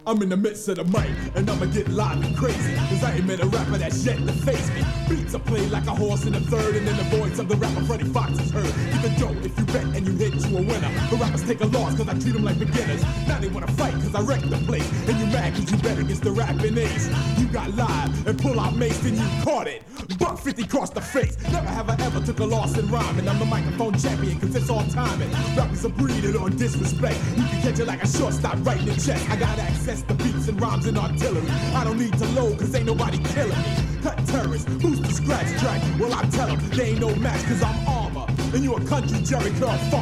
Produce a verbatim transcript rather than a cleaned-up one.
I'm in the midst of the mic, and I'ma get live and crazy, cause I ain't met a rapper that's yet to face me. Beats are played like a horse in the third, and then the voice of the rapper Freddie Fox is heard. Even though if you bet and you hit, you a winner. The rappers take a loss cause I treat them like beginners. Now they wanna fight cause I wreck the place, and you mad cause you bet against the rapping ace. You got live and pull out mace, then you caught it. Buck fifty cross the face. Never have I ever took a loss in rhyming. I'm the microphone champion cause it's all timing. Rappers are breeding on disrespect. You can catch it like a shortstop right in the chest. I got access to beats and rhymes and artillery. I don't need to load cause ain't nobody killing me. Cut terrorists, who's the scratch track? Well I tell them they ain't no match cause I'm armor. And you a country Jerry Curl